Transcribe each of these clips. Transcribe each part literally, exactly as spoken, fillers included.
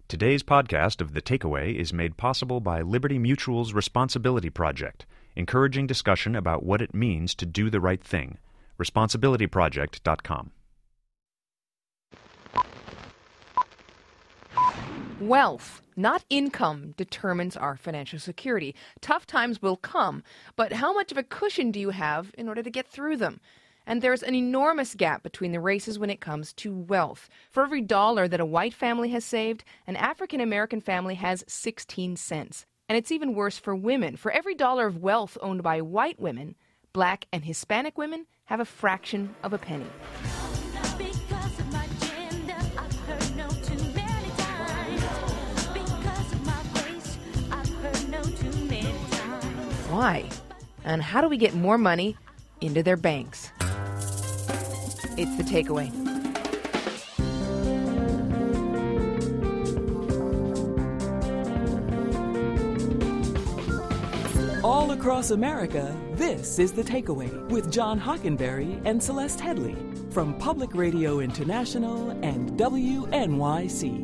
Today's podcast of The Takeaway is made possible by Liberty Mutual's Responsibility Project, encouraging discussion about what it means to do the right thing. responsibility project dot com. Wealth, not income, determines our financial security. Tough times will come, but how much of a cushion do you have in order to get through them? And there's an enormous gap between the races when it comes to wealth. For every dollar that a white family has saved, an African-American family has sixteen cents. And it's even worse for women. For every dollar of wealth owned by white women, black and Hispanic women have a fraction of a penny. Why? And how do we get more money into their banks? It's The Takeaway. All across America, this is The Takeaway with John Hockenberry and Celeste Headley from Public Radio International and W N Y C.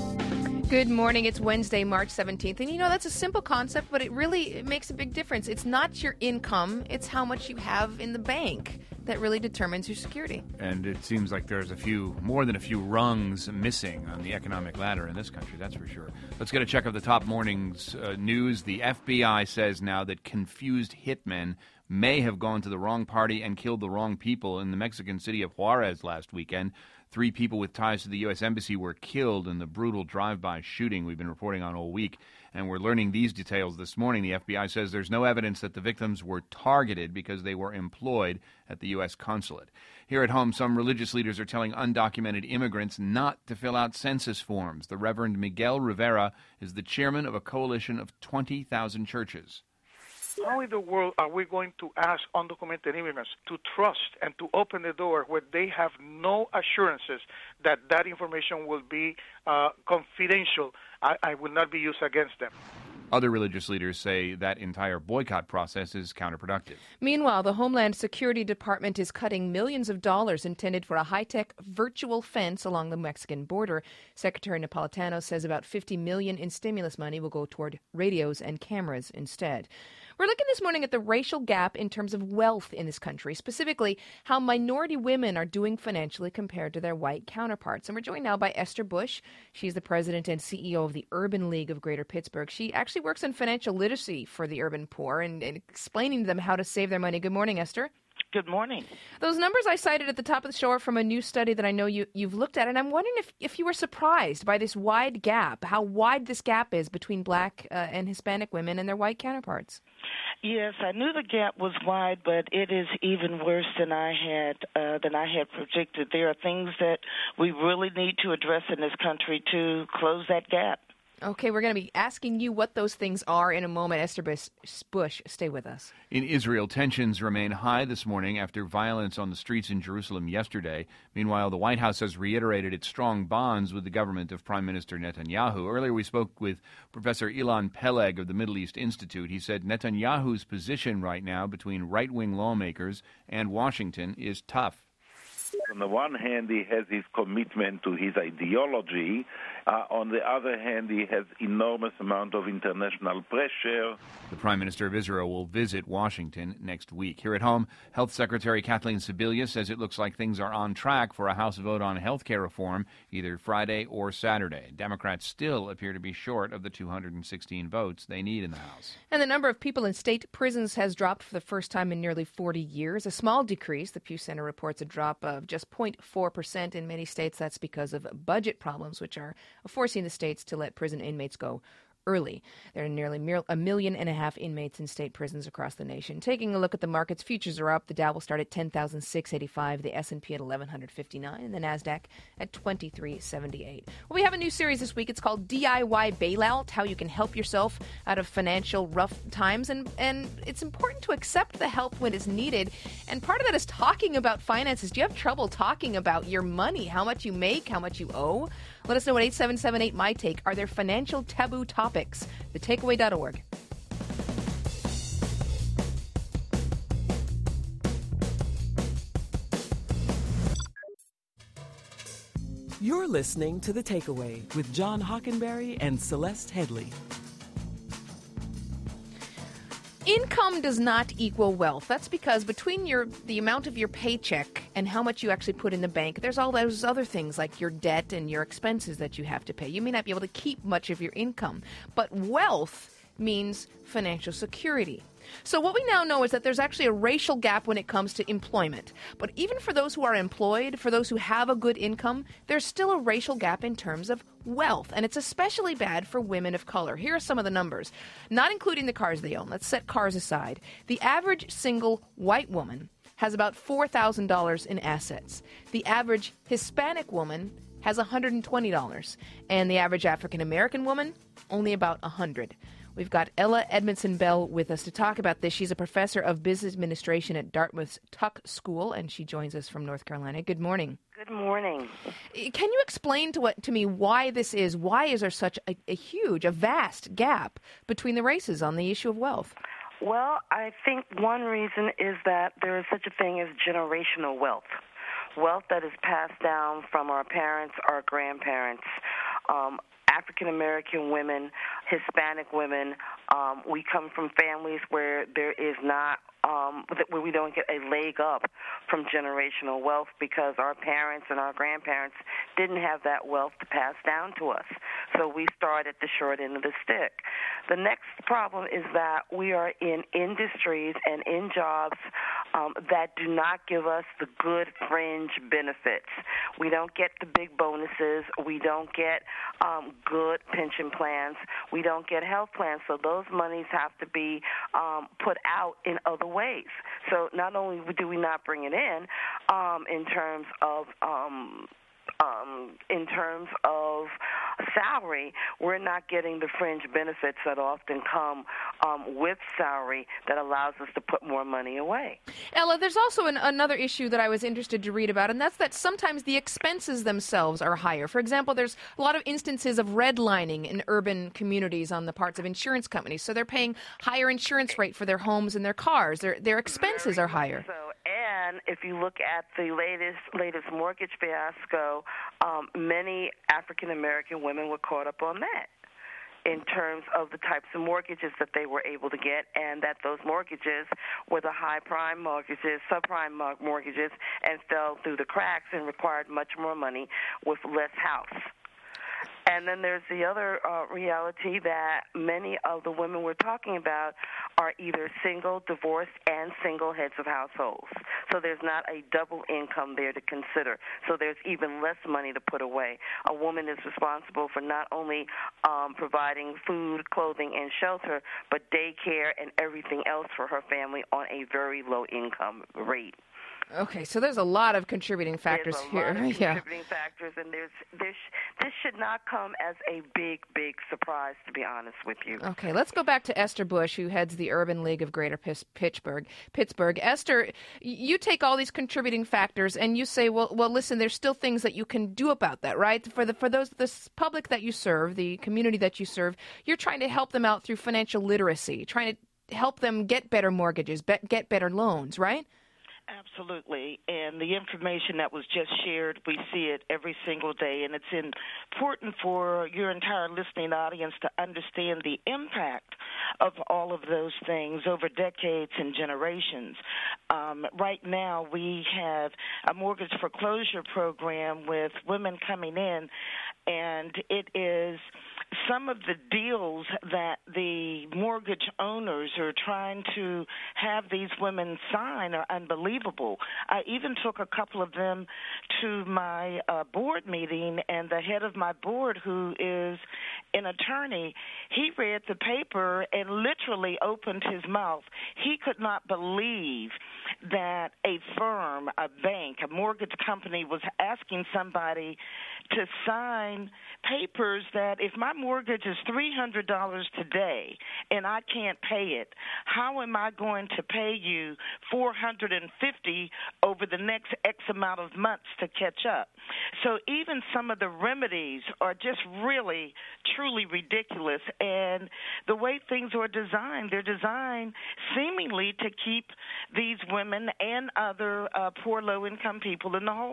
Good morning. It's Wednesday, March seventeenth. And you know, that's a simple concept, but it really it makes a big difference. It's not your income, it's how much you have in the bank that really determines your security. And it seems like there's a few, more than a few rungs missing on the economic ladder in this country, that's for sure. Let's get a check of the top morning's uh, news. The F B I says now that confused hitmen may have gone to the wrong party and killed the wrong people in the Mexican city of Juarez last weekend. Three people with ties to the U S Embassy were killed in the brutal drive-by shooting we've been reporting on all week. And we're learning these details this morning. The F B I says there's no evidence that the victims were targeted because they were employed at the U S consulate. Here at home, some religious leaders are telling undocumented immigrants not to fill out census forms. The Reverend Miguel Rivera is the chairman of a coalition of twenty thousand churches. How in the world are we going to ask undocumented immigrants to trust and to open the door where they have no assurances that that information will be uh, confidential? I, I will not be used against them. Other religious leaders say that entire boycott process is counterproductive. Meanwhile, the Homeland Security Department is cutting millions of dollars intended for a high-tech virtual fence along the Mexican border. Secretary Napolitano says about fifty million dollars in stimulus money will go toward radios and cameras instead. We're looking this morning at the racial gap in terms of wealth in this country, specifically how minority women are doing financially compared to their white counterparts. And we're joined now by Esther Bush. She's the president and C E O of the Urban League of Greater Pittsburgh. She actually works in financial literacy for the urban poor and, and explaining to them how to save their money. Good morning, Esther. Good morning. Those numbers I cited at the top of the show are from a new study that I know you, you've looked at, and I'm wondering if, if you were surprised by this wide gap, how wide this gap is between black uh, and Hispanic women and their white counterparts. Yes, I knew the gap was wide, but it is even worse than I had uh, than I had predicted. There are things that we really need to address in this country to close that gap. Okay, we're going to be asking you what those things are in a moment. Esther Bush, stay with us. In Israel, tensions remain high this morning after violence on the streets in Jerusalem yesterday. Meanwhile, the White House has reiterated its strong bonds with the government of Prime Minister Netanyahu. Earlier, we spoke with Professor Ilan Peleg of the Middle East Institute. He said Netanyahu's position right now between right-wing lawmakers and Washington is tough. On the one hand, he has his commitment to his ideology. Uh, on the other hand, he has enormous amount of international pressure. The Prime Minister of Israel will visit Washington next week. Here at home, Health Secretary Kathleen Sebelius says it looks like things are on track for a House vote on health care reform either Friday or Saturday. Democrats still appear to be short of the two hundred sixteen votes they need in the House. And the number of people in state prisons has dropped for the first time in nearly forty years. A small decrease. The Pew Center reports a drop of just zero point four percent in many states. That's because of budget problems, which are forcing the states to let prison inmates go early. There are nearly a million and a half inmates in state prisons across the nation. Taking a look at the markets, futures are up. The Dow will start at ten thousand six hundred eighty-five, the S and P at eleven fifty-nine, and the NASDAQ at twenty-three seventy-eight. Well, we have a new series this week. It's called D I Y Bailout, how you can help yourself out of financial rough times. And, and it's important to accept the help when it's needed. And part of that is talking about finances. Do you have trouble talking about your money, how much you make, how much you owe? Let us know at eight seven seven eight, M Y T A K E. Are there financial taboo topics? the takeaway dot org. You're listening to The Takeaway with John Hockenberry and Celeste Headlee. Income does not equal wealth. That's because between your the amount of your paycheck and how much you actually put in the bank, there's all those other things like your debt and your expenses that you have to pay. You may not be able to keep much of your income, but wealth means financial security. So what we now know is that there's actually a racial gap when it comes to employment. But even for those who are employed, for those who have a good income, there's still a racial gap in terms of wealth. And it's especially bad for women of color. Here are some of the numbers, not including the cars they own. Let's set cars aside. The average single white woman has about four thousand dollars in assets. The average Hispanic woman has one hundred twenty dollars. And the average African American woman, only about one hundred dollars. We've got Ella Edmondson Bell with us to talk about this. She's a professor of business administration at Dartmouth's Tuck School, and she joins us from North Carolina. Good morning. Good morning. Can you explain to what to me why this is? Why is there such a, a huge, a vast gap between the races on the issue of wealth? Well, I think one reason is that there is such a thing as generational wealth. Wealth that is passed down from our parents, our grandparents, um, African-American women, Hispanic women. Um, we come from families where there is not, um, where we don't get a leg up from generational wealth because our parents and our grandparents didn't have that wealth to pass down to us. So we start at the short end of the stick. The next problem is that we are in industries and in jobs um, that do not give us the good fringe benefits. We don't get the big bonuses. We don't get um, good pension plans. We don't get health plans. So those monies have to be um, put out in other ways. So not only do we not bring it in um, in terms of um, Um, in terms of salary, we're not getting the fringe benefits that often come um, with salary that allows us to put more money away. Ella, there's also an, another issue that I was interested to read about, and that's that sometimes the expenses themselves are higher. For example, there's a lot of instances of redlining in urban communities on the parts of insurance companies, so they're paying higher insurance rate for their homes and their cars. Their, their expenses Very are higher. So. And if you look at the latest latest mortgage fiasco, um, many African-American women were caught up on that in terms of the types of mortgages that they were able to get, and that those mortgages were the high-prime mortgages, subprime mortgages, and fell through the cracks and required much more money with less house. And then there's the other uh, reality that many of the women we're talking about are either single, divorced, and single heads of households. So there's not a double income there to consider. So there's even less money to put away. A woman is responsible for not only um, providing food, clothing, and shelter, but daycare and everything else for her family on a very low income rate. Okay, so there's a lot of contributing factors there's a here. Lot of yeah. contributing factors, and there's this. This should not come as a big, big surprise, to be honest with you. Okay, let's go back to Esther Bush, who heads the Urban League of Greater Pittsburgh. Pittsburgh. Esther, you take all these contributing factors and you say, well, well, listen, there's still things that you can do about that, right? For the for those the public that you serve, the community that you serve, you're trying to help them out through financial literacy, trying to help them get better mortgages, be, get better loans, right? Absolutely. And the information that was just shared, we see it every single day. And it's important for your entire listening audience to understand the impact of all of those things over decades and generations. Um, right now, we have a mortgage foreclosure program with women coming in, and it is some of the deals that the mortgage owners are trying to have these women sign are unbelievable. I even took a couple of them to my uh, board meeting, and the head of my board, who is an attorney, he read the paper and literally opened his mouth. He could not believe that a firm, a bank, a mortgage company was asking somebody to sign papers that if my mortgage is three hundred dollars today and I can't pay it, how am I going to pay you four hundred fifty dollars over the next X amount of months to catch up? So even some of the remedies are just really, truly ridiculous. And the way things are designed, they're designed seemingly to keep these women and other uh, poor, low-income people in the hole.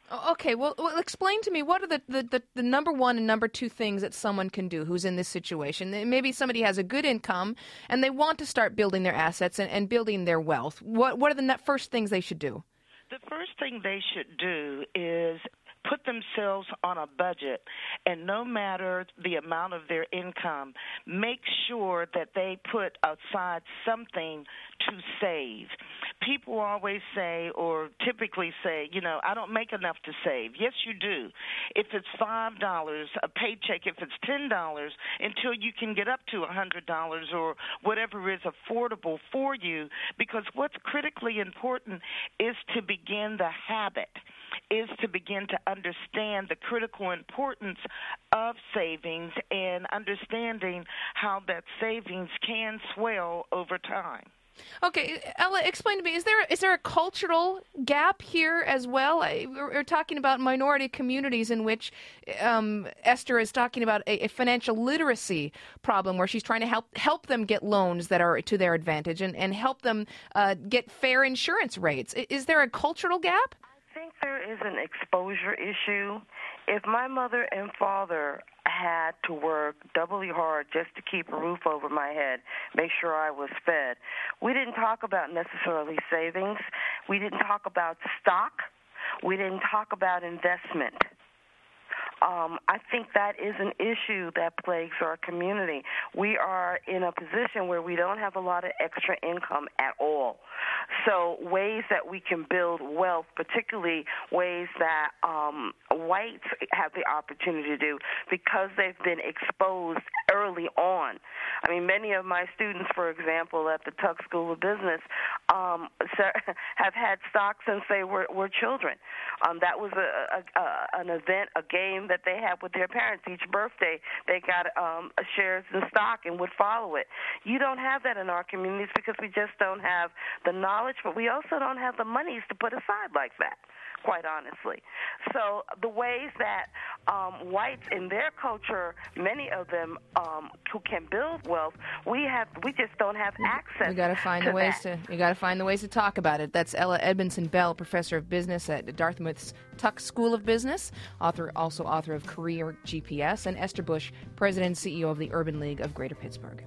Okay, well, well, explain to me, what are the, the, the, the number one and number two things that someone can do who's in this situation? Maybe somebody has a good income and they want to start building their assets and, and building their wealth. What, what are the ne- first things they should do? The first thing they should do is put themselves on a budget, and no matter the amount of their income, make sure that they put aside something to save. People always say, or typically say, you know, I don't make enough to save. Yes, you do. If it's five dollars a paycheck, if it's ten dollars, until you can get up to one hundred dollars or whatever is affordable for you, because what's critically important is to begin the habit, is to begin to understand the critical importance of savings and understanding how that savings can swell over time. Okay, Ella, explain to me, is there is there a cultural gap here as well? I, we're, we're talking about minority communities in which um, Esther is talking about a, a financial literacy problem where she's trying to help help them get loans that are to their advantage and, and help them uh, get fair insurance rates. Is there a cultural gap? I think there is an exposure issue. If my mother and father had to work doubly hard just to keep a roof over my head, make sure I was fed, we didn't talk about necessarily savings. We didn't talk about stock. We didn't talk about investment. Um, I think that is an issue that plagues our community. We are in a position where we don't have a lot of extra income at all. So ways that we can build wealth, particularly ways that um, whites have the opportunity to do because they've been exposed early on. I mean, many of my students, for example, at the Tuck School of Business um, have had stock since they were, were children. Um, that was a, a, a, an event, a game that they had with their parents. Each birthday, they got um, shares in stock and would follow it. You don't have that in our communities because we just don't have the knowledge, but we also don't have the monies to put aside like that, quite honestly. So the ways that um, whites in their culture, many of them um, who can build wealth, we have, we just don't have access. We got to find the ways to. You got to find the ways to talk about it. That's Ella Edmondson Bell, professor of business at Dartmouth's Tuck School of Business, author, also author of Career G P S, and Esther Bush, president and C E O of the Urban League of Greater Pittsburgh.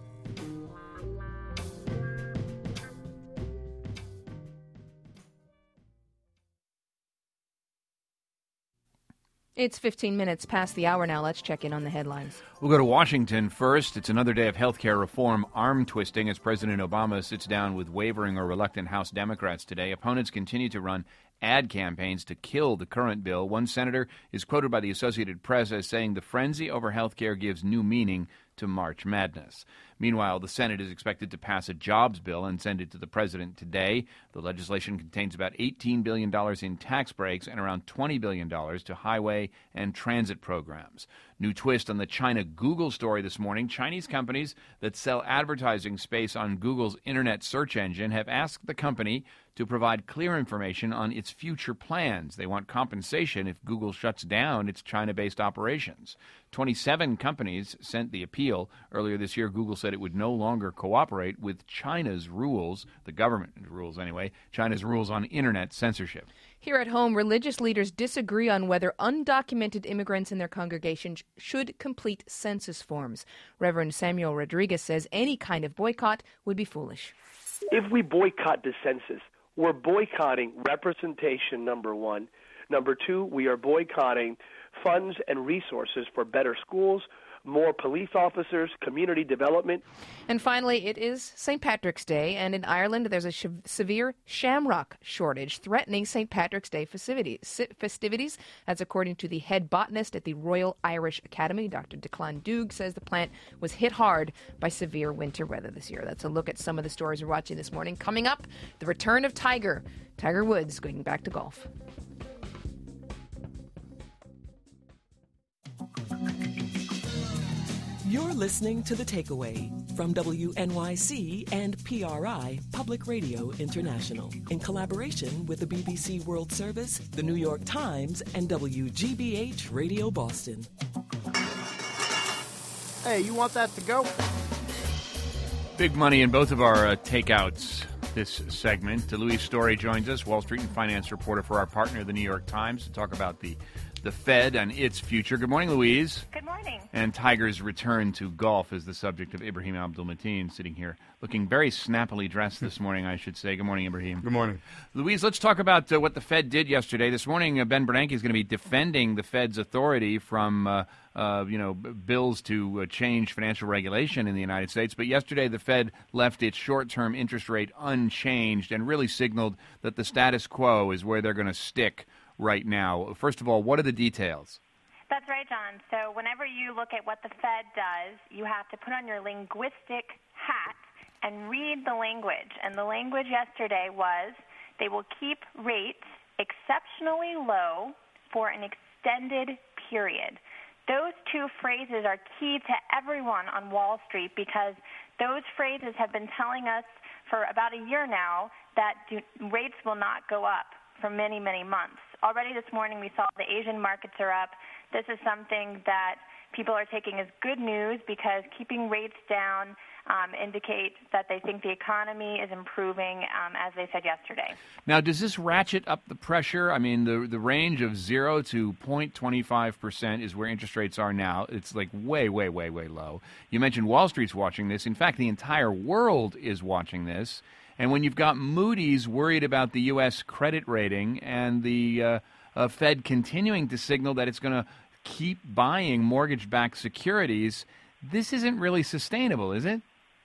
It's fifteen minutes past the hour now. Let's check in on the headlines. We'll go to Washington first. It's another day of health care reform arm twisting as President Obama sits down with wavering or reluctant House Democrats today. Opponents continue to run ad campaigns to kill the current bill. One senator is quoted by the Associated Press as saying the frenzy over health care gives new meaning to March Madness. Meanwhile, the Senate is expected to pass a jobs bill and send it to the president today. The legislation contains about eighteen billion dollars in tax breaks and around twenty billion dollars to highway and transit programs. New twist on the China Google story this morning. Chinese companies that sell advertising space on Google's internet search engine have asked the company to provide clear information on its future plans. They want compensation if Google shuts down its China-based operations. twenty-seven companies sent the appeal. Earlier this year, Google said it would no longer cooperate with China's rules, the government rules anyway, China's rules on internet censorship. Here at home, religious leaders disagree on whether undocumented immigrants in their congregations should complete census forms. Reverend Samuel Rodriguez says any kind of boycott would be foolish. If we boycott the census, we're boycotting representation, number one. Number two, we are boycotting funds and resources for better schools, more police officers, community development. And finally, it is Saint Patrick's Day, and in Ireland there's a sh- severe shamrock shortage threatening Saint Patrick's Day festivities. That's according to the head botanist at the Royal Irish Academy. Doctor Declan Doug says the plant was hit hard by severe winter weather this year. That's a look at some of the stories we're watching this morning. Coming up, the return of Tiger. Tiger Woods going back to golf. You're listening to The Takeaway from W N Y C and P R I, Public Radio International, in collaboration with the B B C World Service, the New York Times, and W G B H Radio Boston. Hey, you want that to go? Big money in both of our uh, takeouts this segment. Louise Story joins us, Wall Street and finance reporter for our partner, the New York Times, to talk about the the Fed and its future. Good morning, Louise. Good morning. And Tiger's return to golf is the subject of Ibrahim Abdul-Mateen, sitting here looking very snappily dressed this morning, I should say. Good morning, Ibrahim. Good morning. Louise, let's talk about uh, what the Fed did yesterday. This morning, uh, Ben Bernanke is going to be defending the Fed's authority from uh, uh, you know, b- bills to uh, change financial regulation in the United States. But yesterday, the Fed left its short-term interest rate unchanged and really signaled that the status quo is where they're going to stick right now. First of all, what are the details? That's right, John. So whenever you look at what the Fed does, you have to put on your linguistic hat and read the language. And the language yesterday was they will keep rates exceptionally low for an extended period. Those two phrases are key to everyone on Wall Street because those phrases have been telling us for about a year now that do, rates will not go up for many, many months. Already this morning we saw the Asian markets are up. This is something that people are taking as good news because keeping rates down um, indicates that they think the economy is improving, um, as they said yesterday. Now, does this ratchet up the pressure? I mean, the the range of zero to zero point two five percent is where interest rates are now. It's like way, way, way, way low. You mentioned Wall Street's watching this. In fact, the entire world is watching this. And when you've got Moody's worried about the U S credit rating and the uh, uh, Fed continuing to signal that it's going to keep buying mortgage-backed securities, this isn't really sustainable, is it?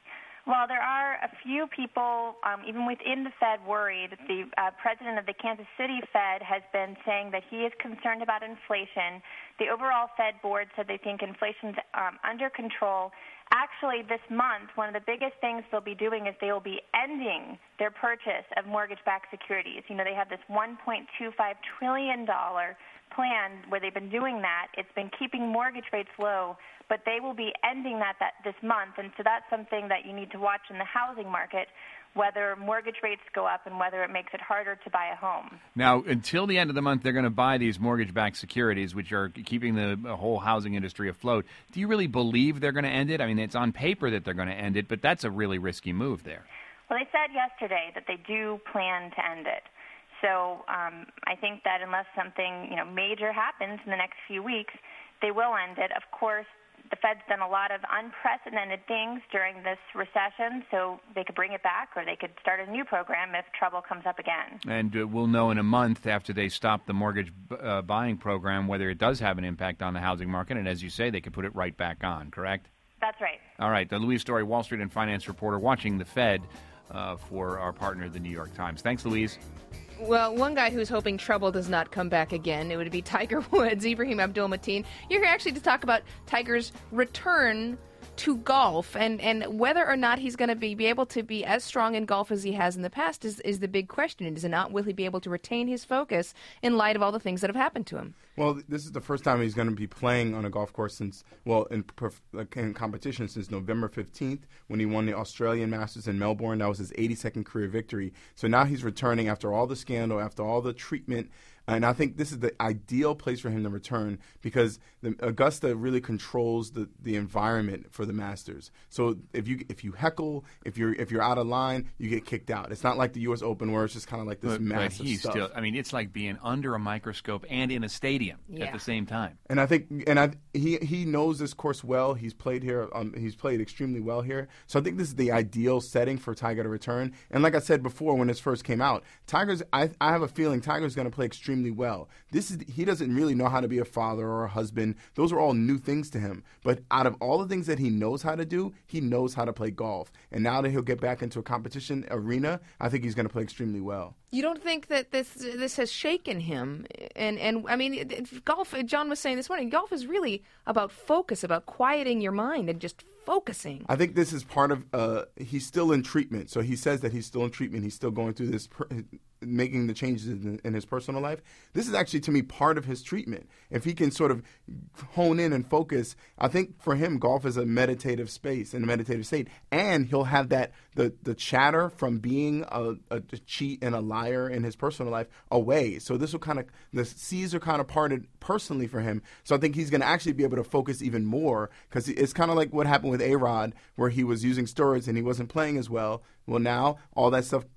Well, there are a few people, um, even within the Fed, worried. The uh, president of the Kansas City Fed has been saying that he is concerned about inflation. The overall Fed board said they think inflation's um, under control. Actually, this month, one of the biggest things they'll be doing is they will be ending their purchase of mortgage-backed securities. You know, they have this one point two five trillion dollars plan where they've been doing that. It's been keeping mortgage rates low, but they will be ending that, that this month. And so that's something that you need to watch in the housing market, whether mortgage rates go up and whether it makes it harder to buy a home. Now, until the end of the month, they're going to buy these mortgage-backed securities, which are keeping the whole housing industry afloat. Do you really believe they're going to end it? I mean, it's on paper that they're going to end it, but that's a really risky move there. Well, they said yesterday that they do plan to end it. So um, I think that unless something, you know, major happens in the next few weeks, they will end it. Of course, the Fed's done a lot of unprecedented things during this recession, so they could bring it back or they could start a new program if trouble comes up again. And uh, we'll know in a month after they stop the mortgage uh, buying program whether it does have an impact on the housing market. And as you say, they could put it right back on, correct? That's right. All right. The Louise Story, Wall Street and finance reporter, watching the Fed uh, for our partner, the New York Times. Thanks, Louise. Well, one guy who's hoping trouble does not come back again, it would be Tiger Woods. Ibrahim Abdul-Mateen. You're here actually to talk about Tiger's return to golf, and, and whether or not he's going to be, be able to be as strong in golf as he has in the past is, is the big question. Is it not? Will he be able to retain his focus in light of all the things that have happened to him? Well, this is the first time he's going to be playing on a golf course since, well, in, in competition since November fifteenth when he won the Australian Masters in Melbourne. That was his eighty-second career victory. So now he's returning after all the scandal, after all the treatment. And I think this is the ideal place for him to return because the, Augusta really controls the, the environment for the Masters. So if you if you heckle, if you're if you're out of line, you get kicked out. It's not like the U S Open where it's just kind of like this but, massive but he's stuff. Still, I mean, it's like being under a microscope and in a stadium yeah. at the same time. And I think, and I he he knows this course well. He's played here. Um, he's played extremely well here. So I think this is the ideal setting for Tiger to return. And like I said before, when this first came out, Tiger's. I I have a feeling Tiger's going to play extremely well. This is he doesn't really know how to be a father or a husband. Those are all new things to him. But out of all the things that he knows how to do, he knows how to play golf. And now that he'll get back into a competition arena, I think he's going to play extremely well. You don't think that this this has shaken him? And, and I mean, golf, John was saying this morning, golf is really about focus, about quieting your mind and just focusing. I think this is part of, uh, he's still in treatment. So he says that he's still in treatment. He's still going through this, per- making the changes in, in his personal life. This is actually, to me, part of his treatment. If he can sort of hone in and focus, I think for him, golf is a meditative space and a meditative state. And he'll have that, the, the chatter from being a, a, a cheat and a liar in his personal life away. So this will kind of, the seas are kind of parted personally for him. So I think he's going to actually be able to focus even more because it's kind of like what happened with A-Rod, where he was using steroids and he wasn't playing as well. Well, now all that stuff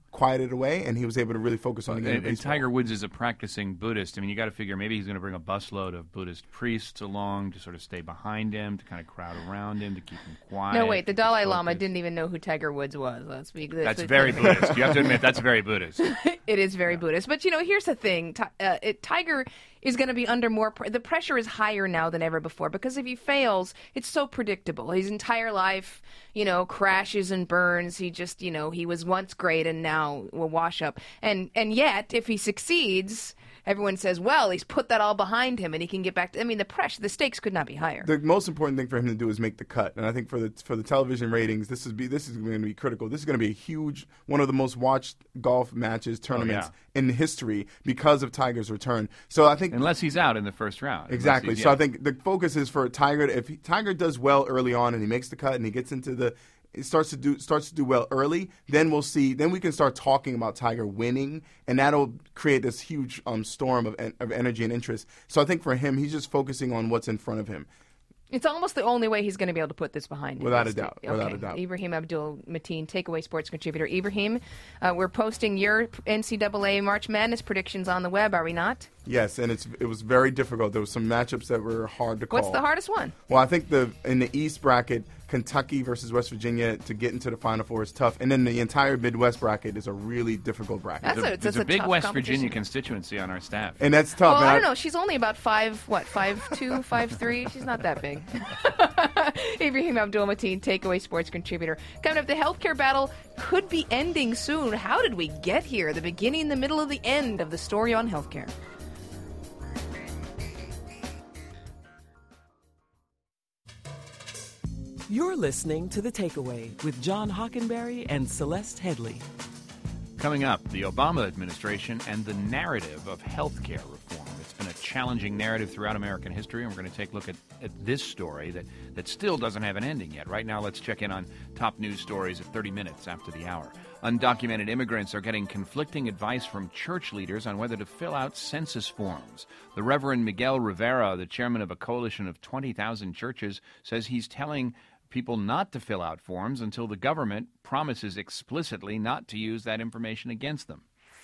quieted away, and he was able to really focus on the game. And, and Tiger Woods is a practicing Buddhist. I mean, you got to figure maybe he's going to bring a busload of Buddhist priests along to sort of stay behind him, to kind of crowd around him, to keep him quiet. No, wait, the Dalai Lama didn't even know who Tiger Woods was. Let's be clear. That's very Buddhist. You have to admit, that's very Buddhist. It is very yeah. Buddhist. But, you know, here's the thing. T- uh, it, Tiger is going to be under more pr- – the pressure is higher now than ever before because if he fails, it's so predictable. His entire life, you know, crashes and burns. He just, you know, he was once great and now will wash up. And and yet, if he succeeds – everyone says, well, he's put that all behind him and he can get back to – I mean, the pressure, the stakes could not be higher. The most important thing for him to do is make the cut. And I think for the for the television ratings, this is be this is going to be critical. This is going to be a huge – one of the most watched golf matches, tournaments oh, yeah. in history because of Tiger's return. So I think – Unless he's out in the first round. Exactly. So yeah. I think the focus is for Tiger – if he, Tiger does well early on and he makes the cut and he gets into the – it starts to do starts to do well early, then we'll see. Then we can start talking about Tiger winning, and that'll create this huge um, storm of, of energy and interest. So I think for him, he's just focusing on what's in front of him. It's almost the only way he's going to be able to put this behind him. Without a doubt. Okay. Without a doubt. Ibrahim Abdul-Mateen, Takeaway Sports contributor. Ibrahim, uh, we're posting your N C double A March Madness predictions on the web, are we not? Yes, and it's it was very difficult. There were some matchups that were hard to call. What's the hardest one? Well, I think the in the East bracket, Kentucky versus West Virginia to get into the Final Four is tough. And then the entire Midwest bracket is a really difficult bracket. That's there's a, a, there's a, a big West competition. Virginia constituency on our staff. And that's tough. Well, man. I don't know. She's only about five, what, five two, five three? She's not that big. Ibrahim Abdul-Mateen, Takeaway Sports contributor. Coming up, the healthcare battle could be ending soon. How did we get here? The beginning, the middle, of the end of the story on healthcare. You're listening to The Takeaway with John Hockenberry and Celeste Headley. Coming up, the Obama administration and the narrative of health care reform. It's been a challenging narrative throughout American history, and we're going to take a look at, at this story that, that still doesn't have an ending yet. Right now, let's check in on top news stories at thirty minutes after the hour. Undocumented immigrants are getting conflicting advice from church leaders on whether to fill out census forms. The Reverend Miguel Rivera, the chairman of a coalition of twenty thousand churches, says he's telling people not to fill out forms until the government promises explicitly not to use that information against them.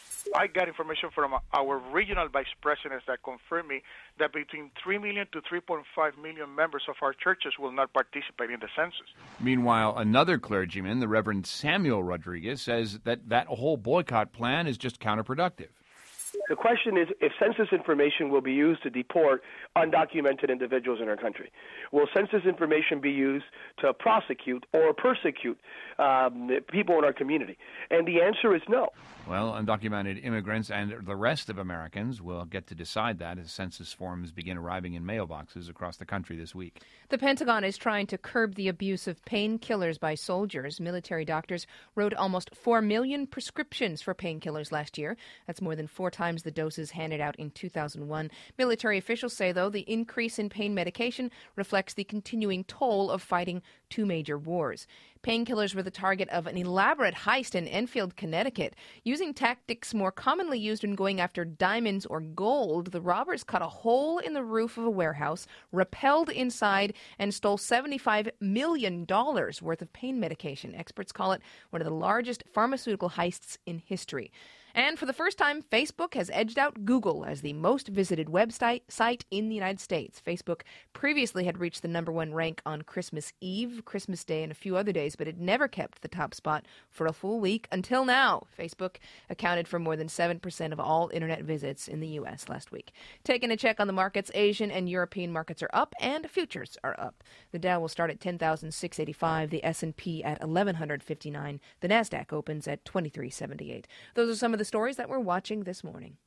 I got information from our regional vice presidents that confirm me that between three million to three point five million members of our churches will not participate in the census. Meanwhile, another clergyman, the Reverend Samuel Rodriguez, says that that whole boycott plan is just counterproductive. The question is if census information will be used to deport undocumented individuals in our country. Will census information be used to prosecute or persecute um, people in our community? And the answer is no. Well, undocumented immigrants and the rest of Americans will get to decide that as census forms begin arriving in mailboxes across the country this week. The Pentagon is trying to curb the abuse of painkillers by soldiers. Military doctors wrote almost four million prescriptions for painkillers last year. That's more than four times the doses handed out in two thousand one. Military officials say, though, the increase in pain medication reflects the continuing toll of fighting two major wars. Painkillers were the target of an elaborate heist in Enfield, Connecticut. Using tactics more commonly used when going after diamonds or gold, the robbers cut a hole in the roof of a warehouse, rappelled inside, and stole seventy-five million dollars worth of pain medication. Experts call it one of the largest pharmaceutical heists in history. And for the first time, Facebook has edged out Google as the most visited website site in the United States. Facebook previously had reached the number one rank on Christmas Eve, Christmas Day, and a few other days, but it never kept the top spot for a full week until now. Facebook accounted for more than seven percent of all Internet visits in the U S last week. Taking a check on the markets, Asian and European markets are up, and futures are up. The Dow will start at ten thousand six hundred eighty-five, the S and P at eleven fifty-nine, the NASDAQ opens at twenty-three seventy-eight. Those are some of the stories that we're watching this morning.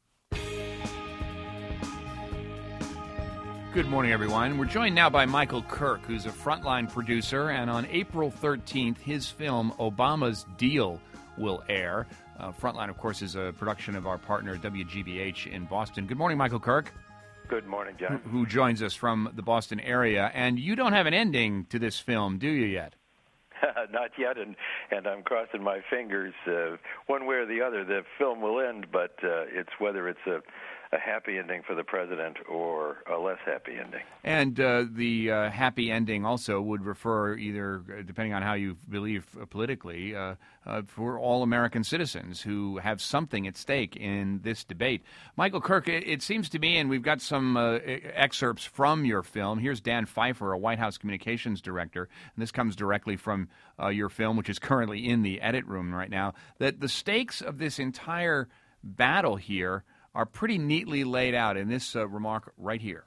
Good morning, everyone. We're joined now by Michael Kirk, who's a frontline producer, and on April thirteenth, his film Obama's Deal will air. Uh, Frontline, of course, is a production of our partner W G B H in Boston. Good morning, Michael Kirk. Good morning, John. Who, who joins us from the Boston area. And you don't have an ending to this film, do you yet? Not yet, and, and I'm crossing my fingers uh, one way or the other. The film will end, but uh, it's whether it's a, a happy ending for the president or a less happy ending. And uh, the uh, happy ending also would refer either, depending on how you believe uh, politically, uh, uh, for all American citizens who have something at stake in this debate. Michael Kirk, it, it seems to me, and we've got some uh, excerpts from your film. Here's Dan Pfeiffer, a White House communications director, and this comes directly from uh, your film, which is currently in the edit room right now, that the stakes of this entire battle here are pretty neatly laid out in this uh, remark right here.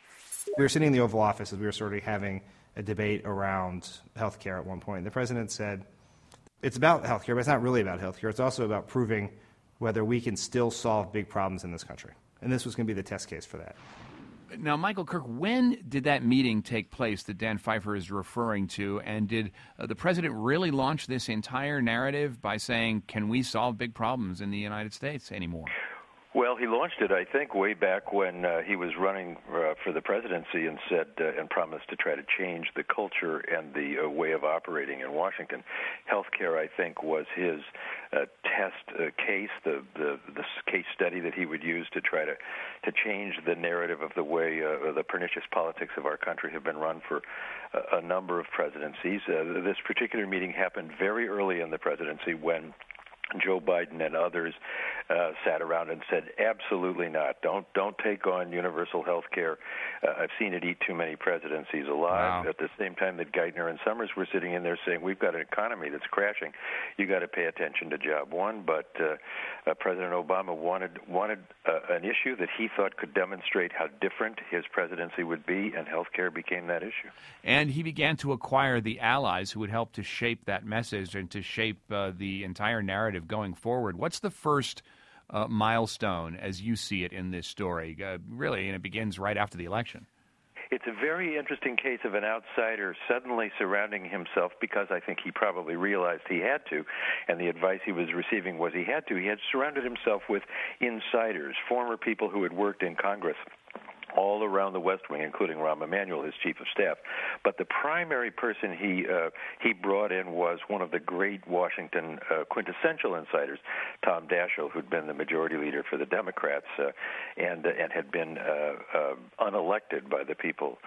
We were sitting in the Oval Office as we were sort of having a debate around health care at one point. The president said, it's about health care, but it's not really about health care. It's also about proving whether we can still solve big problems in this country. And this was going to be the test case for that. Now, Michael Kirk, when did that meeting take place that Dan Pfeiffer is referring to? And did uh, the president really launch this entire narrative by saying, can we solve big problems in the United States anymore? Well, he launched it, I think, way back when uh, he was running uh, for the presidency and said uh, and promised to try to change the culture and the uh, way of operating in Washington. Healthcare, I think, was his uh, test uh, case, the, the the case study that he would use to try to to change the narrative of the way uh, the pernicious politics of our country have been run for a, a number of presidencies. Uh, this particular meeting happened very early in the presidency when Joe Biden and others uh, sat around and said, absolutely not. Don't don't take on universal health care. Uh, I've seen it eat too many presidencies alive. Wow. At the same time that Geithner and Summers were sitting in there saying, we've got an economy that's crashing. You got to pay attention to job one. But uh, uh, President Obama wanted wanted uh, an issue that he thought could demonstrate how different his presidency would be, and health care became that issue. And he began to acquire the allies who would help to shape that message and to shape uh, the entire narrative going forward. What's the first uh, milestone, as you see it in this story? Uh, really, and it begins right after the election. It's a very interesting case of an outsider suddenly surrounding himself, because I think he probably realized he had to, and the advice he was receiving was he had to. He had surrounded himself with insiders, former people who had worked in Congress all around the West Wing, including Rahm Emanuel, his chief of staff. But the primary person he uh, he brought in was one of the great Washington uh, quintessential insiders, Tom Daschle, who'd been the majority leader for the Democrats uh, and uh, and had been uh, uh, unelected by the people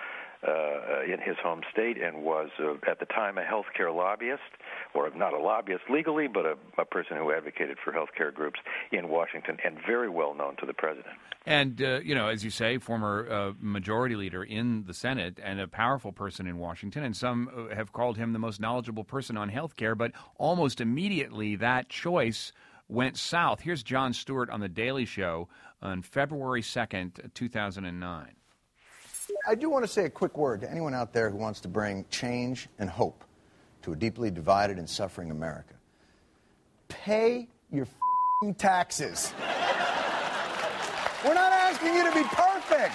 Uh, in his home state, and was uh, at the time a healthcare lobbyist, or not a lobbyist legally, but a, a person who advocated for healthcare groups in Washington, and very well known to the president. And, uh, you know, as you say, former uh, majority leader in the Senate and a powerful person in Washington, and some have called him the most knowledgeable person on healthcare, but almost immediately that choice went south. Here's Jon Stewart on The Daily Show on February second, two thousand nine. I do want to say a quick word to anyone out there who wants to bring change and hope to a deeply divided and suffering America. Pay your f***ing taxes. We're not asking you to be perfect.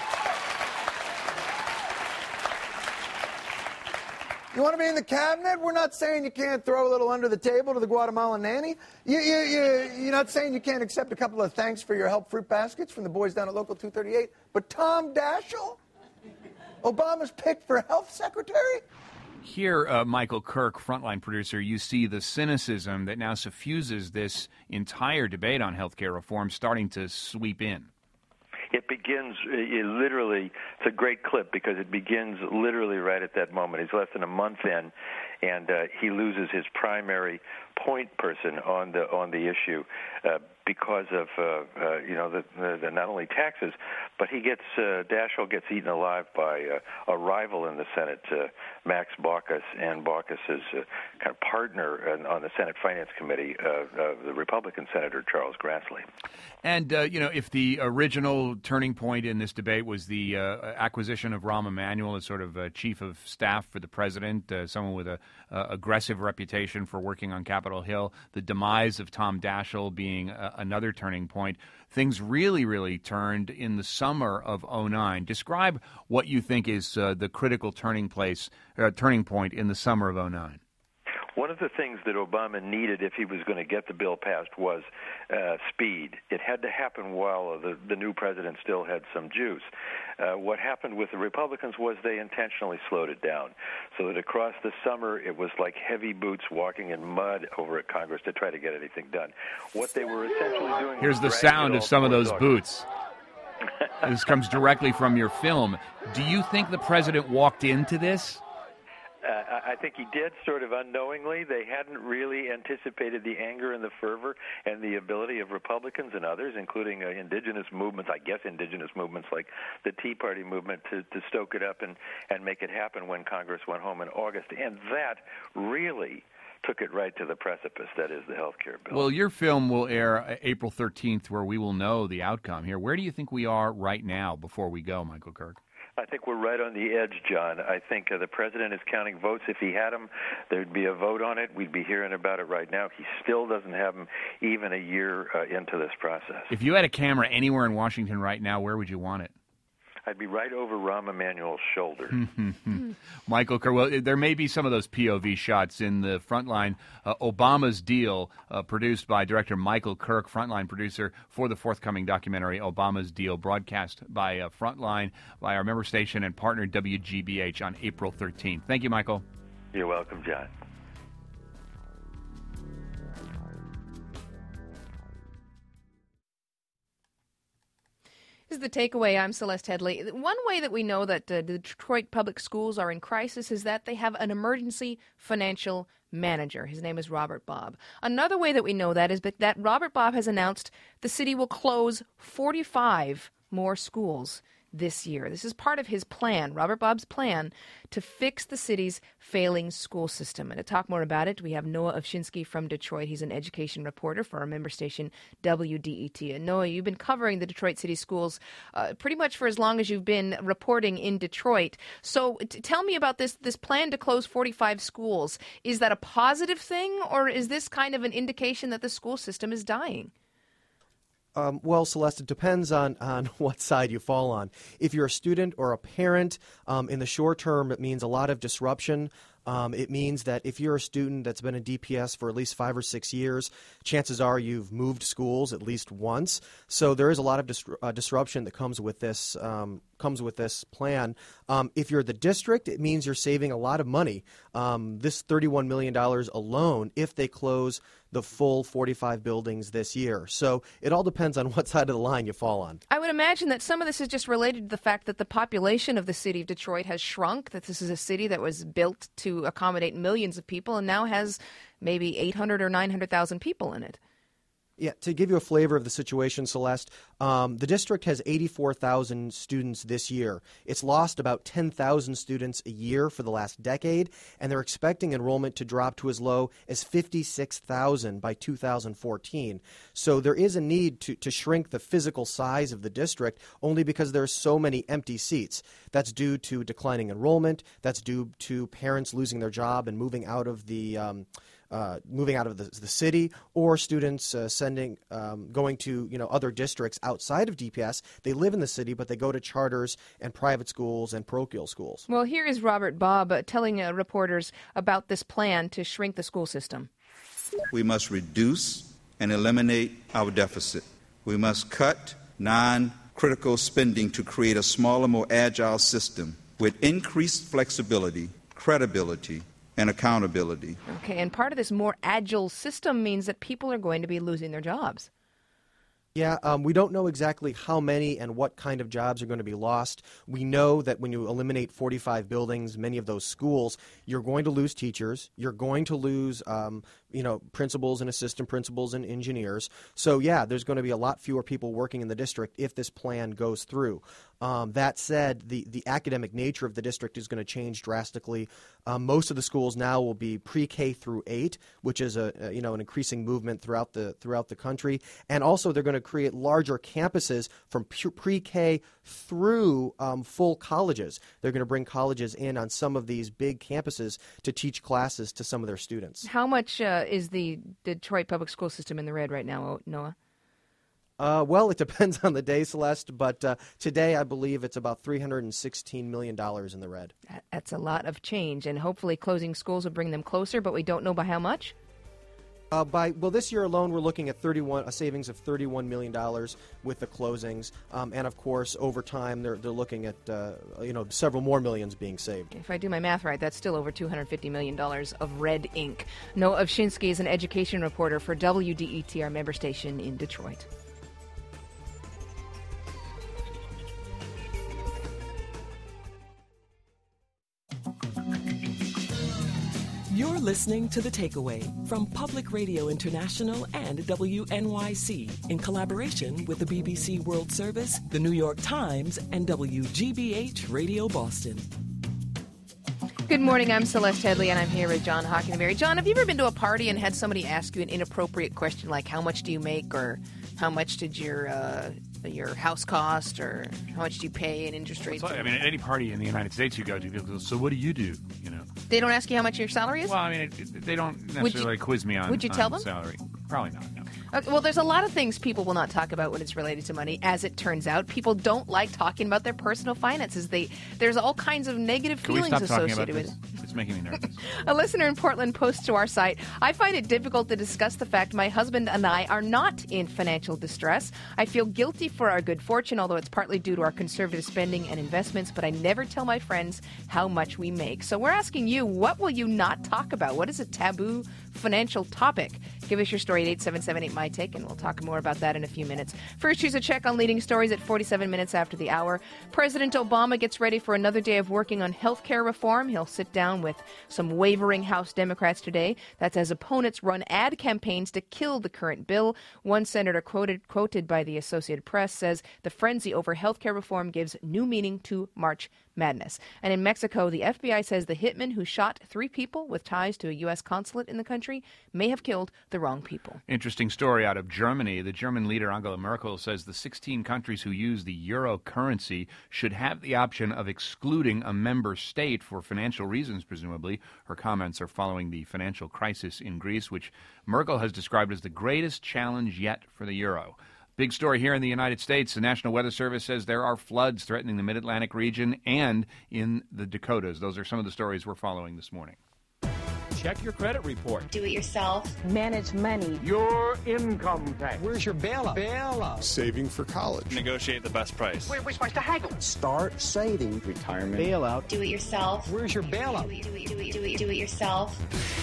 You want to be in the cabinet? We're not saying you can't throw a little under the table to the Guatemalan nanny. You, you, you, you're not saying you can't accept a couple of thanks for your help fruit baskets from the boys down at Local two thirty-eight. But Tom Daschle? Obama's pick for health secretary? Here, uh, Michael Kirk, frontline producer, you see the cynicism that now suffuses this entire debate on health care reform starting to sweep in. It begins it literally, it's a great clip because it begins literally right at that moment. He's less than a month in, and uh, he loses his primary point person on the on the issue uh, because of uh, uh, you know the, the, the not only taxes, but he gets uh, Daschle gets eaten alive by uh, a rival in the Senate, uh, Max Baucus, and Baucus's uh, kind of partner on the Senate Finance Committee, uh, uh, the Republican Senator Charles Grassley. And uh, you know, if the original turning point in this debate was the uh, acquisition of Rahm Emanuel as sort of a chief of staff for the president, uh, someone with a uh, aggressive reputation for working on Capitol Hill, the demise of Tom Daschle being uh, another turning point, things really, really turned in the summer of oh nine. Describe what you think is uh, the critical turning place, uh, turning point in the summer of oh nine. One of the things that Obama needed if he was going to get the bill passed was uh, speed. It had to happen while the, the new president still had some juice. Uh, what happened with the Republicans was they intentionally slowed it down, so that across the summer it was like heavy boots walking in mud over at Congress to try to get anything done. What they were essentially doing Here's the sound of some of those boots. This comes directly from your film. Do you think the president walked into this? Uh, I think he did, sort of unknowingly. They hadn't really anticipated the anger and the fervor and the ability of Republicans and others, including uh, indigenous movements, I guess indigenous movements like the Tea Party movement, to, to stoke it up and, and make it happen when Congress went home in August. And that really took it right to the precipice, that is the health care bill. Well, your film will air April thirteenth, where we will know the outcome here. Where do you think we are right now before we go, Michael Kirk? I think we're right on the edge, John. I think uh, the president is counting votes. If he had them, there'd be a vote on it. We'd be hearing about it right now. He still doesn't have them even a year uh, into this process. If you had a camera anywhere in Washington right now, where would you want it? I'd be right over Rahm Emanuel's shoulder. Michael Kerr, well, there may be some of those P O V shots in the Frontline. Uh, Obama's Deal, uh, produced by director Michael Kirk, Frontline producer for the forthcoming documentary Obama's Deal, broadcast by uh, Frontline, by our member station and partner W G B H on April thirteenth. Thank you, Michael. You're welcome, John. This is the takeaway. I'm Celeste Headley. One way that we know that uh, the Detroit public schools are in crisis is that they have an emergency financial manager. His name is Robert Bobb. Another way that we know that is that Robert Bobb has announced the city will close forty-five more schools this year. This is part of his plan, Robert Bobb's plan, to fix the city's failing school system. And to talk more about it, we have Noah Ovchinsky from Detroit. He's an education reporter for our member station, W D E T. And Noah, you've been covering the Detroit City Schools uh, pretty much for as long as you've been reporting in Detroit. So t- tell me about this, this plan to close forty-five schools. Is that a positive thing, or is this kind of an indication that the school system is dying? Um, well, Celeste, it depends on, on what side you fall on. If you're a student or a parent, um, in the short term, it means a lot of disruption. Um, it means that if you're a student that's been in D P S for at least five or six years, chances are you've moved schools at least once. So there is a lot of dis- uh, disruption that comes with this um, comes with this plan. Um, if you're the district, it means you're saving a lot of money. Um, this thirty-one million dollars alone, if they close the full forty-five buildings this year. So it all depends on what side of the line you fall on. I would imagine that some of this is just related to the fact that the population of the city of Detroit has shrunk, that this is a city that was built to accommodate millions of people and now has maybe eight hundred or nine hundred thousand people in it. Yeah, to give you a flavor of the situation, Celeste, um, the district has eighty-four thousand students this year. It's lost about ten thousand students a year for the last decade, and they're expecting enrollment to drop to as low as fifty-six thousand by two thousand fourteen. So there is a need to, to shrink the physical size of the district only because there are so many empty seats. That's due to declining enrollment. That's due to parents losing their job and moving out of the um, Uh, moving out of the, the city, or students uh, sending, um, going to you know other districts outside of D P S. They live in the city, but they go to charters and private schools and parochial schools. Well, here is Robert Bobb uh, telling uh, reporters about this plan to shrink the school system. We must reduce and eliminate our deficit. We must cut non-critical spending to create a smaller, more agile system with increased flexibility, credibility, and accountability. Okay, and part of this more agile system means that people are going to be losing their jobs. Yeah, um, we don't know exactly how many and what kind of jobs are going to be lost. We know that when you eliminate forty-five buildings, many of those schools, you're going to lose teachers. You're going to lose, um, you know, principals and assistant principals and engineers. So, yeah, there's going to be a lot fewer people working in the district if this plan goes through. Um, that said, the, the academic nature of the district is going to change drastically. Um, most of the schools now will be pre-K through eight, which is a, a you know an increasing movement throughout the throughout the country. And also, they're going to create larger campuses from pre-K through um, full colleges. They're going to bring colleges in on some of these big campuses to teach classes to some of their students. How much uh, is the Detroit public school system in the red right now, Noah? Uh, well, it depends on the day, Celeste, but uh, today I believe it's about three hundred sixteen million dollars in the red. That's a lot of change, and hopefully closing schools will bring them closer, but we don't know by how much? Uh, by well, this year alone, we're looking at thirty-one a savings of thirty-one million dollars with the closings, um, and of course, over time, they're they're looking at uh, you know several more millions being saved. If I do my math right, that's still over two hundred fifty million dollars of red ink. Noah Ovchinsky is an education reporter for W D E T, our member station in Detroit. You're listening to The Takeaway from Public Radio International and W N Y C in collaboration with the B B C World Service, the New York Times, and W G B H Radio Boston. Good morning, I'm Celeste Headley, and I'm here with John Hockenberry. John, have you ever been to a party and had somebody ask you an inappropriate question like, how much do you make, or how much did your uh, your house cost, or how much do you pay in interest rates? I mean, at any party in the United States you go to, people go, so what do you do, you know? They don't ask you how much your salary is? Well, I mean, it, it, they don't necessarily you, quiz me on, would you tell on them? salary. Probably not, no. Okay, well, there's a lot of things people will not talk about when it's related to money, as it turns out. People don't like talking about their personal finances. They There's all kinds of negative Can feelings we stop talking associated about with this? It's making me nervous. A listener in Portland posts to our site, I find it difficult to discuss the fact my husband and I are not in financial distress. I feel guilty for our good fortune, although it's partly due to our conservative spending and investments, but I never tell my friends how much we make. So we're asking you, what will you not talk about? What is a taboo financial topic? Give us your story at eight seven seven eight, M Y T A K E, and we'll talk more about that in a few minutes. First, here's a check on leading stories at forty-seven minutes after the hour. President Obama gets ready for another day of working on health care reform. He'll sit down with some wavering House Democrats today. That's as opponents run ad campaigns to kill the current bill. One senator quoted, quoted by the Associated Press says the frenzy over health care reform gives new meaning to March Madness. And in Mexico, the F B I says the hitman who shot three people with ties to a U S consulate in the country may have killed the wrong people. Interesting story out of Germany. The German leader Angela Merkel says the sixteen countries who use the euro currency should have the option of excluding a member state for financial reasons, presumably. Her comments are following the financial crisis in Greece, which Merkel has described as the greatest challenge yet for the euro. Big story here in the United States. The National Weather Service says there are floods threatening the Mid-Atlantic region and in the Dakotas. Those are some of the stories we're following this morning. Check your credit report. Do it yourself. Manage money. Your income tax. Where's your bailout? Bailout. Saving for college. Negotiate the best price. We're, we're supposed to haggle. Start saving. Retirement. Bailout. Do it yourself. Where's your bailout? Do it, do it, do it, do it, do it yourself.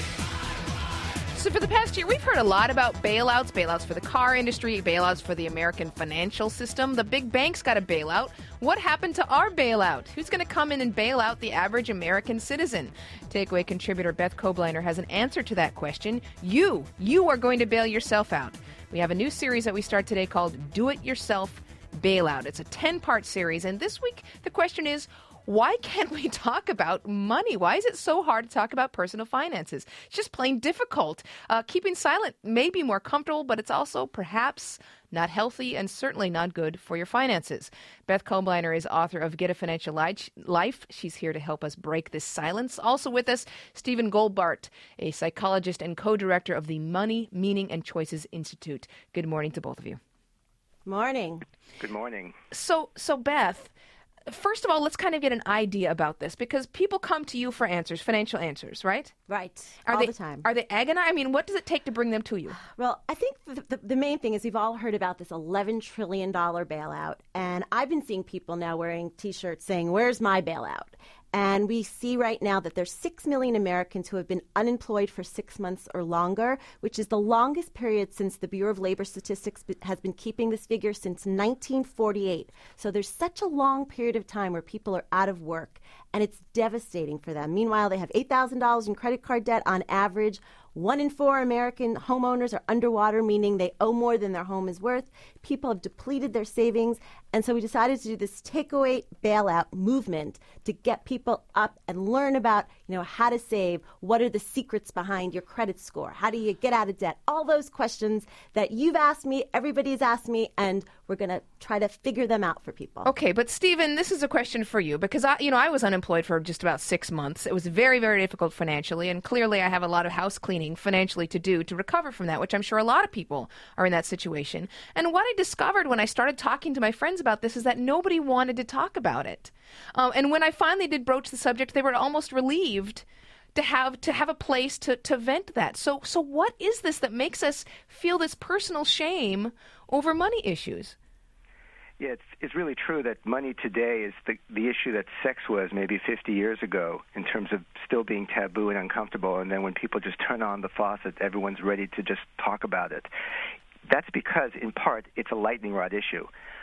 So for the past year, we've heard a lot about bailouts, bailouts for the car industry, bailouts for the American financial system. The big banks got a bailout. What happened to our bailout? Who's going to come in and bail out the average American citizen? Takeaway contributor Beth Kobliner has an answer to that question. You, you are going to bail yourself out. We have a new series that we start today called Do It Yourself Bailout. It's a ten-part series, and this week the question is, why can't we talk about money? Why is it so hard to talk about personal finances? It's just plain difficult. Uh, keeping silent may be more comfortable, but it's also perhaps not healthy and certainly not good for your finances. Beth Kobliner is author of Get a Financial Life. She's here to help us break this silence. Also with us, Stephen Goldbart, a psychologist and co-director of the Money, Meaning, and Choices Institute. Good morning to both of you. Morning. Good morning. So, so Beth, first of all, let's kind of get an idea about this, because people come to you for answers, financial answers, right? Right. Are all they, the time. Are they agonized? I mean, what does it take to bring them to you? Well, I think the, the, the main thing is we've all heard about this eleven trillion dollars bailout, and I've been seeing people now wearing T-shirts saying, "Where's my bailout?" And we see right now that there's six million Americans who have been unemployed for six months or longer, which is the longest period since the Bureau of Labor Statistics has been keeping this figure since nineteen forty-eight. So there's such a long period of time where people are out of work, and it's devastating for them. Meanwhile, they have eight thousand dollars in credit card debt on average. One in four American homeowners are underwater, meaning they owe more than their home is worth. People have depleted their savings. And so we decided to do this takeaway bailout movement to get people up and learn about, you know, how to save. What are the secrets behind your credit score? How do you get out of debt? All those questions that you've asked me, everybody's asked me, and we're going to try to figure them out for people. Okay, but Stephen, this is a question for you, because I, you know, I was unemployed for just about six months. It was very, very difficult financially, and clearly I have a lot of house cleaning financially to do to recover from that, which I'm sure a lot of people are in that situation. And what I discovered when I started talking to my friends about this is that nobody wanted to talk about it. Um, and when I finally did broach the subject, they were almost relieved to have to have a place to, to vent that. So so what is this that makes us feel this personal shame over money issues? Yeah, it's, it's really true that money today is the, the issue that sex was maybe fifty years ago in terms of still being taboo and uncomfortable. And then when people just turn on the faucet, everyone's ready to just talk about it. That's because, in part, it's a lightning rod issue.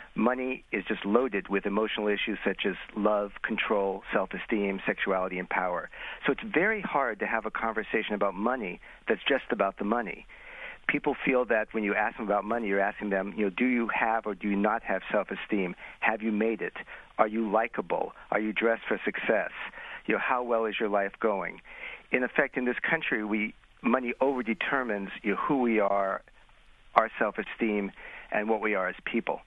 money is just loaded with emotional issues such as love, control, self-esteem, sexuality, and power. So it's very hard to have a conversation about money that's just about the money. People feel that when you ask them about money, you're asking them, you know, do you have or do you not have self-esteem? Have you made it? Are you likable? Are you dressed for success? You know, how well is your life going? In effect, in this country, we money overdetermines you know, who we are, our self-esteem, and what we are as people.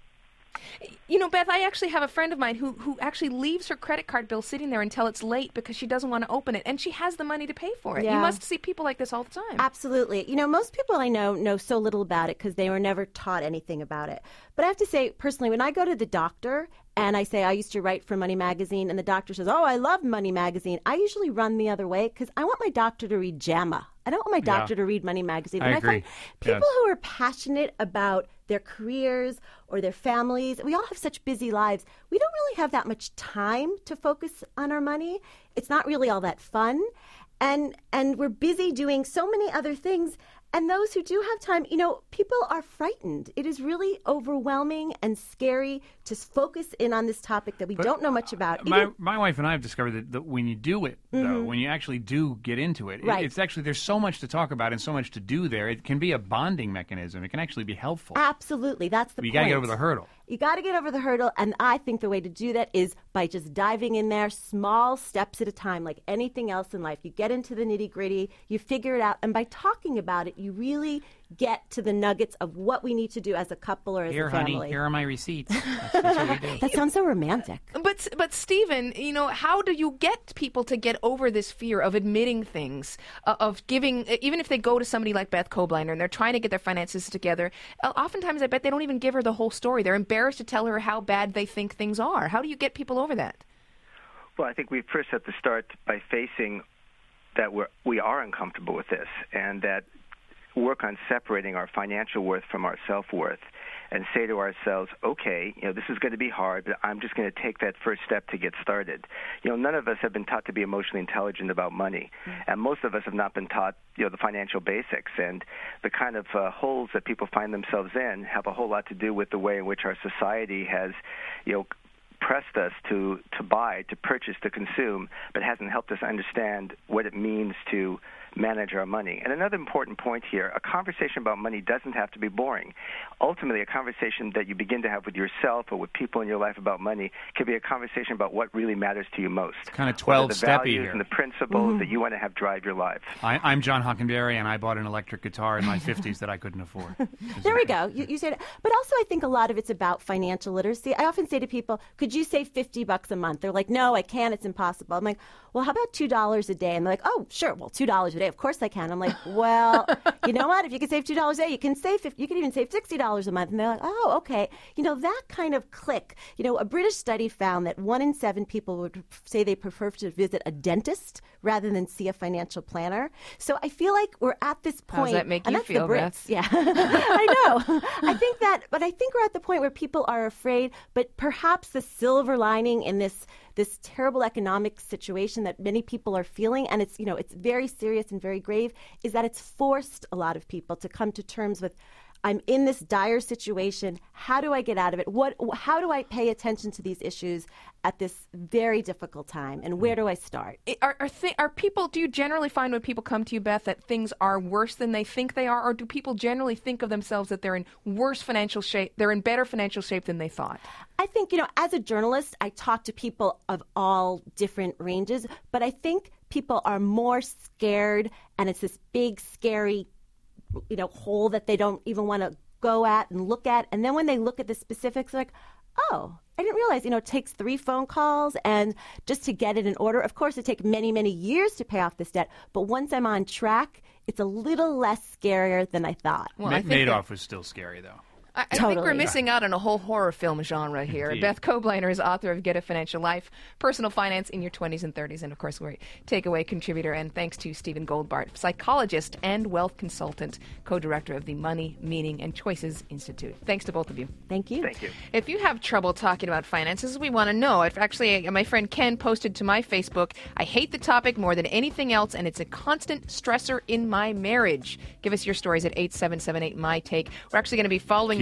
You know, Beth, I actually have a friend of mine who, who actually leaves her credit card bill sitting there until it's late because she doesn't want to open it, and she has the money to pay for it. Yeah. You must see people like this all the time. Absolutely. You know, most people I know know so little about it because they were never taught anything about it. But I have to say, personally, when I go to the doctor and I say I used to write for Money Magazine, and the doctor says, oh, I love Money Magazine, I usually run the other way because I want my doctor to read JAMA. I don't want my doctor Yeah. to read Money Magazine. I and agree. I find people Yes. who are passionate about their careers or their families, we all have such busy lives. We don't really have that much time to focus on our money. It's not really all that fun. And and we're busy doing so many other things. And those who do have time, you know, people are frightened. It is really overwhelming and scary to focus in on this topic that we But, don't know much about. My, Even- my wife and I have discovered that, that when you do it, though, Mhm. when you actually do get into it, it- Right. it's actually, there's so much to talk about and so much to do there. It can be a bonding mechanism. It can actually be helpful. Absolutely. That's the But you point. got to get over the hurdle. You got to get over the hurdle, and I think the way to do that is by just diving in there, small steps at a time, like anything else in life. You get into the nitty-gritty, you figure it out, and by talking about it, you really get to the nuggets of what we need to do as a couple or as Here, a family. honey, here are my receipts. That's, that's what we do. That sounds so romantic. But but Stephen, you know, how do you get people to get over this fear of admitting things, uh, of giving, even if they go to somebody like Beth Kobliner and they're trying to get their finances together? Uh, oftentimes, I bet they don't even give her the whole story. They're embarrassed to tell her how bad they think things are. How do you get people over that? Well, I think we first have to start by facing that we're, we are uncomfortable with this, and that work on separating our financial worth from our self-worth, and say to ourselves, okay, you know, this is going to be hard, but I'm just going to take that first step to get started. You know, none of us have been taught to be emotionally intelligent about money, and most of us have not been taught, you know, the financial basics, and the kind of uh, holes that people find themselves in have a whole lot to do with the way in which our society has, you know, pressed us to, to buy, to purchase, to consume, but hasn't helped us understand what it means to manage our money. And another important point here, a conversation about money doesn't have to be boring. Ultimately, a conversation that you begin to have with yourself or with people in your life about money can be a conversation about what really matters to you most. Kind of What are the twelve-steppy values here. and the principles that you want to have drive your life. I, I'm John Hockenberry, and I bought an electric guitar in my fifties that I couldn't afford. There we go. You, you said, but also I think a lot of it's about financial literacy. I often say to people, "Could you save fifty bucks a month?" They're like, "No, I can't. It's impossible." I'm like, "Well, how about two dollars a day?" And they're like, "Oh, sure. Well, two dollars a day, of course I can." I'm like, "Well, you know what? If you can save two dollars a day, you can save fifty, you can even save sixty dollars a month." And they're like, "Oh, okay." You know, that kind of click. You know, a British study found that one in seven people would say they prefer to visit a dentist rather than see a financial planner. So I feel like we're at this How does point. that make and you that's feel, the Brits. Beth? Yeah, I know. I think that, but I think we're at the point where people are afraid. But perhaps the silver lining in this this terrible economic situation that many people are feeling, and it's you know it's very serious and very grave, is that it's forced a lot of people to come to terms with, I'm in this dire situation. How do I get out of it? What? How do I pay attention to these issues at this very difficult time? And where do I start? Are are, th- are people? Do you generally find when people come to you, Beth, that things are worse than they think they are, or do people generally think of themselves that they're in worse financial shape, they're in better financial shape than they thought? I think, you know, as a journalist, I talk to people of all different ranges, but I think people are more scared, and it's this big, scary, you know, hole that they don't even want to go at and look at. And then when they look at the specifics, they're like, oh, I didn't realize, you know, it takes three phone calls and just to get it in order. Of course, it takes many, many years to pay off this debt. But once I'm on track, it's a little less scarier than I thought. Well, Ma- Madoff was still scary, though. I, I Totally. think we're missing out on a whole horror film genre here. Indeed. Beth Kobliner is author of Get a Financial Life, Personal Finance in Your twenties and thirties, and of course, we're a takeaway contributor. And thanks to Stephen Goldbart, psychologist and wealth consultant, co-director of the Money, Meaning, and Choices Institute. Thanks to both of you. Thank you. Thank you. If you have trouble talking about finances, we want to know. If actually, my friend Ken posted to my Facebook, I hate the topic more than anything else, and it's a constant stressor in my marriage. Give us your stories at eight seven seven eight, M Y T A K E. We're actually going to be following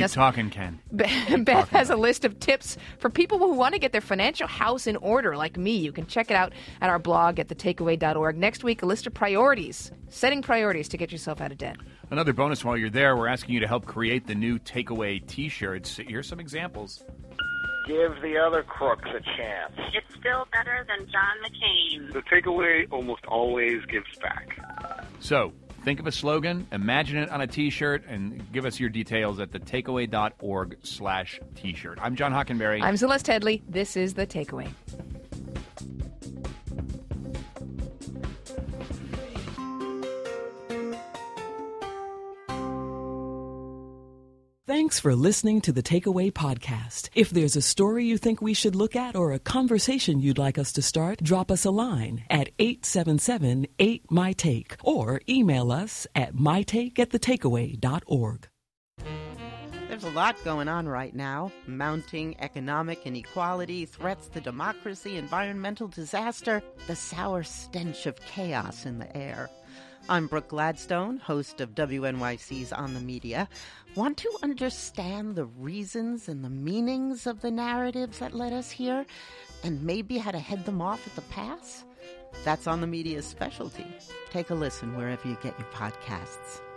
Keep us. talking, Ken. Beth Beth has a list of tips for people who want to get their financial house in order, like me. You can check it out at our blog at the takeaway dot org. Next week, a list of priorities, setting priorities to get yourself out of debt. Another bonus while you're there, we're asking you to help create the new Takeaway T-shirts. Here's some examples. Give the other crooks a chance. It's still better than John McCain. The takeaway almost always gives back. So, think of a slogan, imagine it on a T-shirt, and give us your details at the takeaway dot org slash T-shirt. I'm John Hockenberry. I'm Celeste Headley. This is The Takeaway. Thanks for listening to the Takeaway Podcast. If there's a story you think we should look at or a conversation you'd like us to start, drop us a line at eight seven seven, eight, M Y, TAKE or email us at my take at the takeaway dot org. There's a lot going on right now. Mounting economic inequality, threats to democracy, environmental disaster, the sour stench of chaos in the air. I'm Brooke Gladstone, host of W N Y C's On the Media. Want to understand the reasons and the meanings of the narratives that led us here, and maybe how to head them off at the pass? That's On the Media's specialty. Take a listen wherever you get your podcasts.